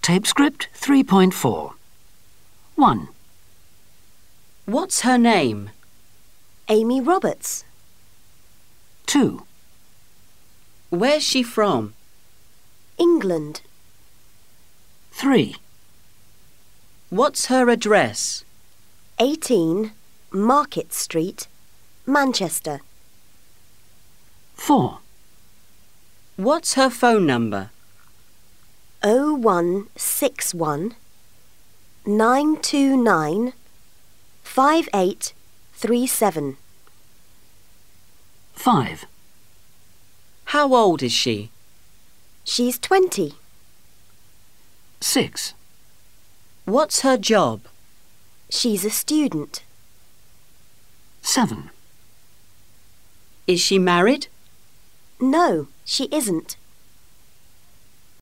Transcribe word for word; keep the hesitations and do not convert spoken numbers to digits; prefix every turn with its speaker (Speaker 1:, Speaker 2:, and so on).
Speaker 1: Tape script three point four. one.
Speaker 2: What's her name?
Speaker 3: Amy Roberts.
Speaker 1: two.
Speaker 2: Where's she from?
Speaker 3: England.
Speaker 1: three.
Speaker 2: What's her address?
Speaker 3: eighteen Market Street, Manchester.
Speaker 1: four.
Speaker 2: What's her phone number?
Speaker 3: oh one six one nine two nine five eight three seven.
Speaker 1: five.
Speaker 2: How old is she?
Speaker 3: She's twenty.
Speaker 1: six.
Speaker 2: What's her job?
Speaker 3: She's a student.
Speaker 1: seven.
Speaker 2: Is she married?
Speaker 3: No, she isn't.